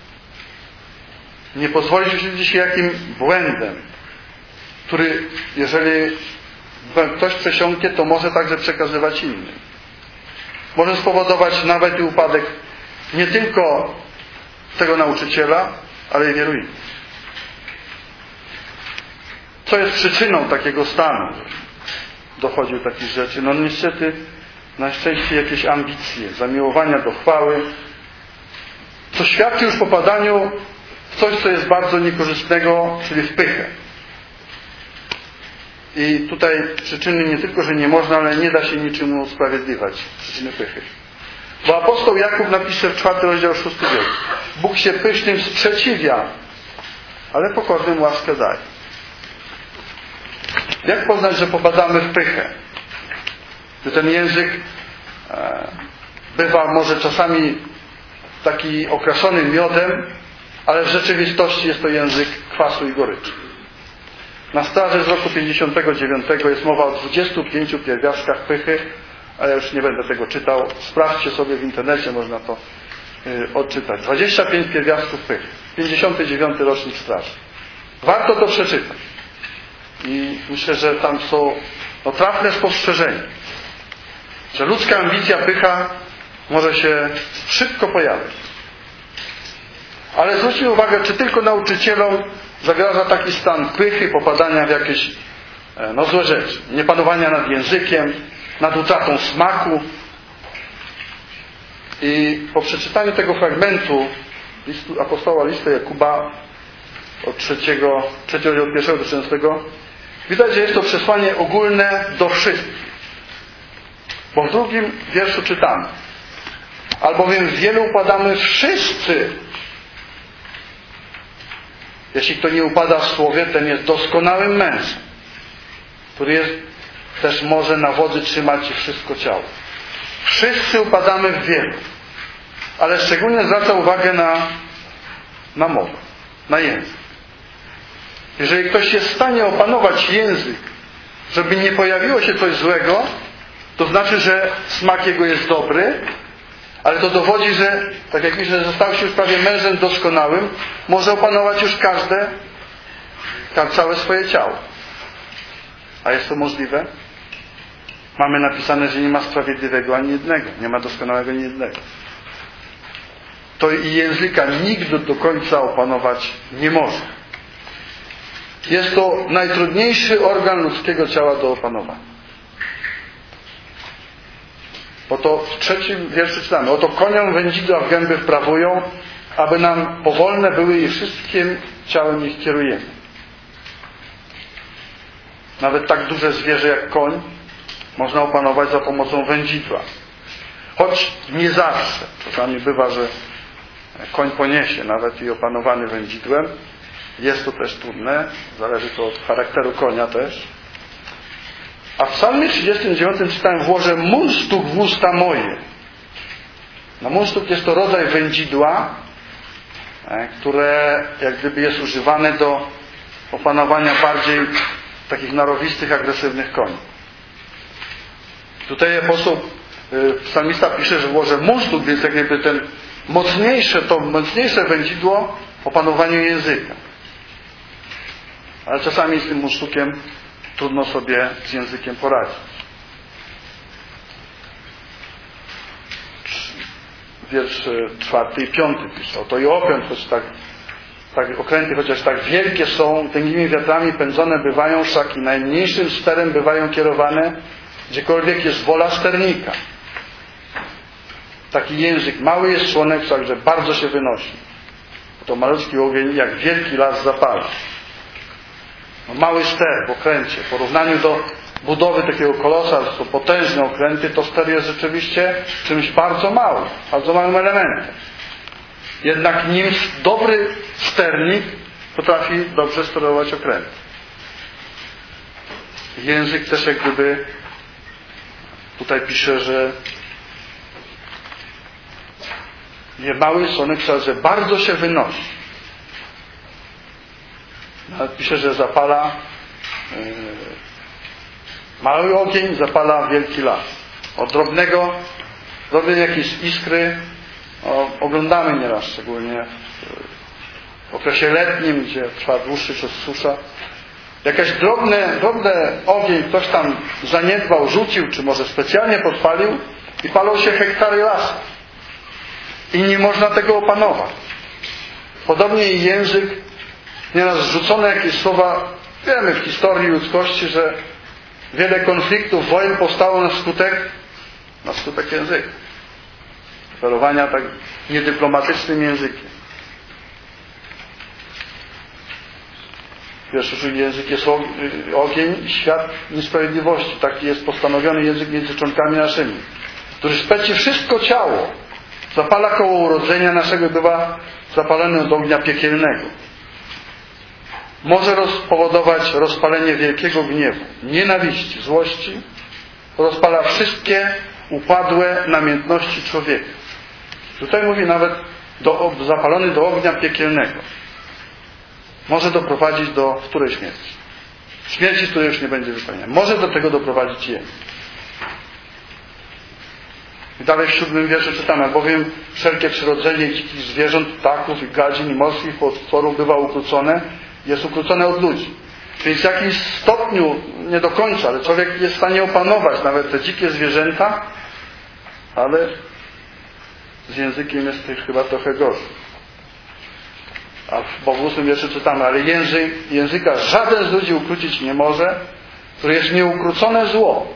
Nie pozwolić uczynić się jakim błędem, który, jeżeli ktoś przesiąknie, to może także przekazywać innym. Może spowodować nawet i upadek nie tylko tego nauczyciela, ale i wielu innych. Co jest przyczyną takiego stanu? Dochodzi do takich rzeczy. No niestety, na szczęście jakieś ambicje, zamiłowania do chwały, co świadczy już po popadaniu w coś, co jest bardzo niekorzystnego, czyli w pychę. I tutaj przyczyny nie tylko, że nie można, ale nie da się niczym usprawiedliwiać przyczyny pychy. Bo apostoł Jakub napisze w 4 rozdział 6 wiersz: Bóg się pysznym sprzeciwia, ale pokornym łaskę daje. Jak poznać, że popadamy w pychę? Że ten język bywa może czasami taki okraszony miodem, ale w rzeczywistości jest to język kwasu i goryczy. Na straży z roku 59 jest mowa o 25 pierwiastkach pychy, ale już nie będę tego czytał. Sprawdźcie sobie w internecie, można to odczytać. 25 pierwiastków pychy. 59 rocznik straży. Warto to przeczytać. I myślę, że tam są trafne spostrzeżenia, że ludzka ambicja, pycha może się szybko pojawić. Ale zwróćmy uwagę, czy tylko nauczycielom zagraża taki stan pychy, popadania w jakieś złe rzeczy, niepanowania nad językiem, nad utratą smaku. I po przeczytaniu tego fragmentu apostoła listu Jakuba od 3 od 1 do 13 widać, że jest to przesłanie ogólne do wszystkich. Bo w 2 wierszu czytamy: albowiem w wielu upadamy wszyscy. Jeśli kto nie upada w słowie, ten jest doskonałym mężem, który jest też może na wodzy trzymać wszystko ciało. Wszyscy upadamy w wielu, ale szczególnie zwraca uwagę na mowę, na język. Jeżeli ktoś jest w stanie opanować język, żeby nie pojawiło się coś złego, to znaczy, że smak jego jest dobry, ale to dowodzi, że, tak jak myślę, że stał się już prawie mężem doskonałym, może opanować już całe swoje ciało. A jest to możliwe? Mamy napisane, że nie ma sprawiedliwego ani jednego, nie ma doskonałego ani jednego. To i języka nikt do końca opanować nie może. Jest to najtrudniejszy organ ludzkiego ciała do opanowania. Oto w 3 wierszu czytamy: oto koniom wędzidła w gęby wprawują, aby nam powolne były i wszystkim ciałem ich kierujemy. Nawet tak duże zwierzę jak koń można opanować za pomocą wędzidła. Choć nie zawsze. Czasami bywa, że koń poniesie nawet i opanowany wędzidłem. Jest to też trudne. Zależy to od charakteru konia też. A w psalmie 39 czytałem: włożę munstuk w usta moje. No, munstuk jest to rodzaj wędzidła, które jak gdyby jest używane do opanowania bardziej takich narowistych, agresywnych koni. Tutaj apostoł, psalmista pisze, że włożę munstuk, więc jak gdyby to mocniejsze wędzidło w opanowaniu języka. Ale czasami z tym munstukiem trudno sobie z językiem poradzić. Wiersz 4 i 5 pisze: oto i okręt, choć tak okręty chociaż tak wielkie są, tęgimi wiatrami pędzone bywają, wszak i najmniejszym sterem bywają kierowane, gdziekolwiek jest wola sternika. Taki język mały jest członek, wszakże bardzo się wynosi. To malutki ogień jak wielki las zapala. No, mały ster w okręcie, w porównaniu do budowy takiego kolosa, to potężne okręty, to ster jest rzeczywiście czymś bardzo małym elementem. Jednak nim dobry sternik potrafi dobrze sterować okręt. Język też jak gdyby tutaj pisze, że nie mały członek, że bardzo się wynosi. Nawet pisze, że zapala mały ogień, zapala wielki las. Od drobnej jakiejś iskry oglądamy nieraz, szczególnie w okresie letnim, gdzie trwa dłuższy czas susza. Jakaś drobny ogień ktoś tam zaniedbał, rzucił, czy może specjalnie podpalił i palą się hektary lasu. I nie można tego opanować. Podobnie i język, nieraz rzucone jakieś słowa, wiemy w historii ludzkości, że wiele konfliktów, wojen powstało na skutek języka. Operowania tak niedyplomatycznym językiem. Pierwszy język jest ogień i świat niesprawiedliwości. Taki jest postanowiony język między członkami naszymi, który speci wszystko ciało. Zapala koło urodzenia naszego, bywa zapalony od ognia piekielnego. Może spowodować rozpalenie wielkiego gniewu, nienawiści, złości. Rozpala wszystkie upadłe namiętności człowieka. Tutaj mówi nawet zapalony do ognia piekielnego. Może doprowadzić do wtórej śmierci. Śmierci, z której już nie będzie wypełnienia. Może do tego doprowadzić język. I dalej w 7 wierszu czytamy: bowiem wszelkie przyrodzenie dzikich zwierząt, ptaków i gadzin i morskich potworów bywa ukrócone, jest ukrócone od ludzi. Więc w jakimś stopniu, nie do końca, ale człowiek jest w stanie opanować nawet te dzikie zwierzęta, ale z językiem jest chyba trochę gorzej. A w 8 wierszu czytamy: ale języka żaden z ludzi ukrócić nie może, który jest nieukrócone zło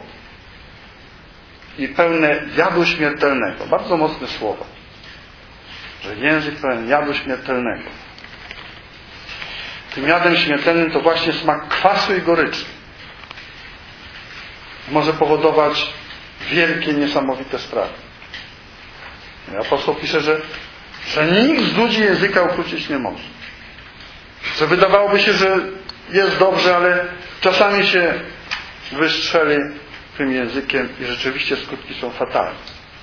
i pełne jadu śmiertelnego. Bardzo mocne słowa. Że język pełen jadu śmiertelnego. Tym jadem śmiertelnym to właśnie smak kwasu i goryczy. Może powodować wielkie, niesamowite straty. Apostoł pisze, że nikt z ludzi języka ukrócić nie może. Że wydawałoby się, że jest dobrze, ale czasami się wystrzeli tym językiem i rzeczywiście skutki są fatalne.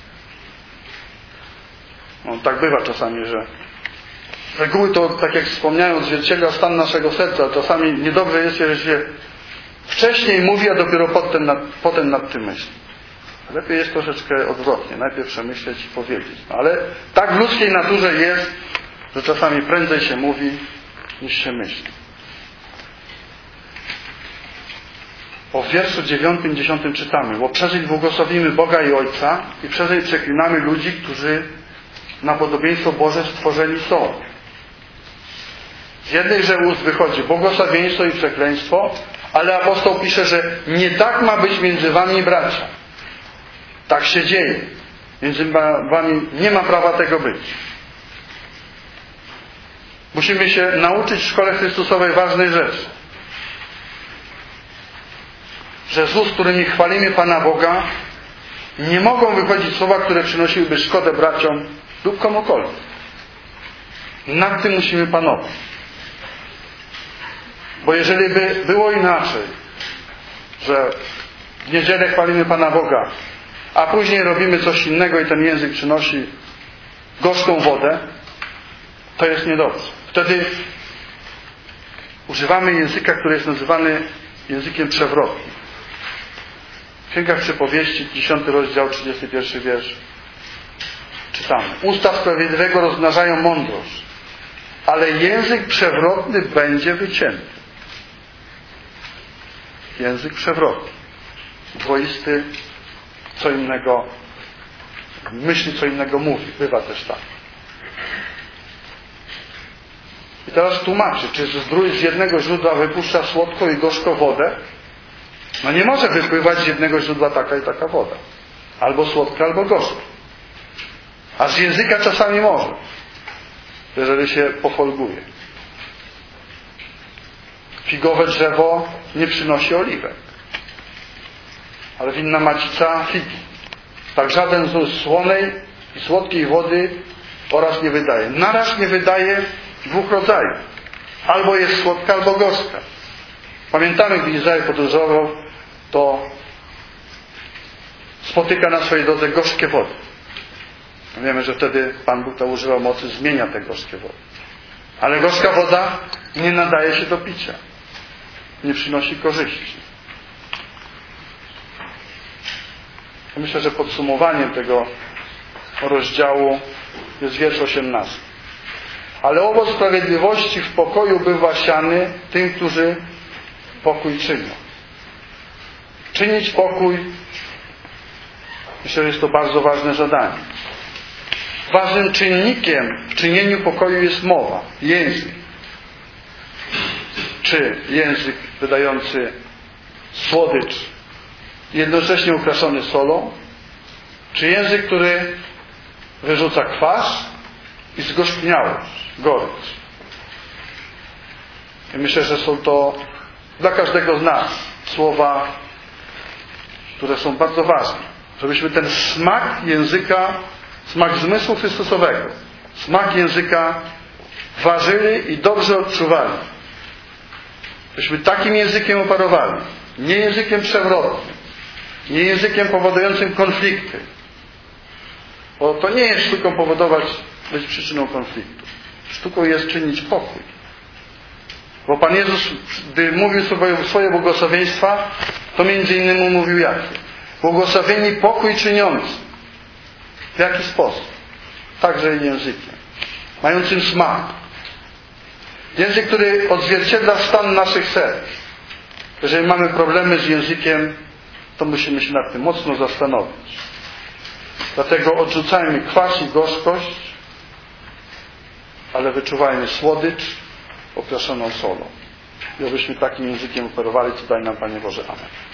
No, tak bywa czasami, że z reguły to, tak jak wspomniałem, odzwierciedla stan naszego serca. Czasami niedobrze jest, jeżeli się wcześniej mówi, a dopiero potem nad tym myśli. Lepiej jest troszeczkę odwrotnie. Najpierw przemyśleć i powiedzieć. No, ale tak w ludzkiej naturze jest, że czasami prędzej się mówi, niż się myśli. O wierszu 9 i 10 czytamy: bo przeżyć błogosławimy Boga i Ojca i przeżyć przeklinamy ludzi, którzy na podobieństwo Boże stworzeni są. Z jednej ust wychodzi błogosławieństwo i przekleństwo, ale apostoł pisze, że nie tak ma być między wami bracia. Tak się dzieje. Między wami nie ma prawa tego być. Musimy się nauczyć w szkole Chrystusowej ważnej rzeczy. że z ust, którymi chwalimy Pana Boga, nie mogą wychodzić słowa, które przynosiłyby szkodę braciom lub komukolwiek. Nad tym musimy panować. Bo jeżeli by było inaczej, że w niedzielę chwalimy Pana Boga, a później robimy coś innego i ten język przynosi gorzką wodę, to jest niedobrze. Wtedy używamy języka, który jest nazywany językiem przewrotnym. W Księgach Przypowieści, 10 rozdział, 31 wiersz, czytamy: usta sprawiedliwego rozmnażają mądrość, ale język przewrotny będzie wycięty. Język przewrotny. Dwoisty co innego myśli, co innego mówi. Bywa też tak. I teraz tłumaczy, czy zdrój z jednego źródła wypuszcza słodką i gorzką wodę? No nie może wypływać z jednego źródła taka i taka woda. Albo słodka, albo gorzka. A z języka czasami może, jeżeli się pofolguje. Figowe drzewo nie przynosi oliwek, ale winna macica figi. Tak żaden z słonej i słodkiej wody oraz nie wydaje. Naraz nie wydaje dwóch rodzajów. Albo jest słodka, albo gorzka. Pamiętamy, gdy Izrael podróżował, to spotyka na swojej drodze gorzkie wody. Wiemy, że wtedy Pan Bóg to używał mocy, zmienia te gorzkie wody. Ale gorzka woda nie nadaje się do picia. Nie przynosi korzyści. Myślę, że podsumowaniem tego rozdziału jest wiersz 18. Ale owoc sprawiedliwości w pokoju bywa siany tym, którzy pokój czynią. Czynić pokój, myślę, że jest to bardzo ważne zadanie. Ważnym czynnikiem w czynieniu pokoju jest mowa, język. Czy język wydający słodycz, jednocześnie ukraszony solą, czy język, który wyrzuca kwas i zgorzkniałość, gorycz. I myślę, że są to dla każdego z nas słowa, które są bardzo ważne. Żebyśmy ten smak języka, smak zmysłu Chrystusowego, smak języka ważyli i dobrze odczuwali. Żebyśmy takim językiem operowali. Nie językiem przewrotnym. Nie językiem powodującym konflikty. Bo to nie jest sztuką powodować, być przyczyną konfliktu. Sztuką jest czynić pokój. Bo Pan Jezus, gdy mówił swoje błogosławieństwa, to między innymi mówił jakie? Błogosławieni pokój czyniący. W jaki sposób? Także i językiem. Mającym smak. Język, który odzwierciedla stan naszych serc. Jeżeli mamy problemy z językiem, to musimy się nad tym mocno zastanowić. Dlatego odrzucajmy kwas i gorzkość, ale wyczuwajmy słodycz okraszoną solą. I abyśmy takim językiem operowali, co daj nam Panie Boże. Amen.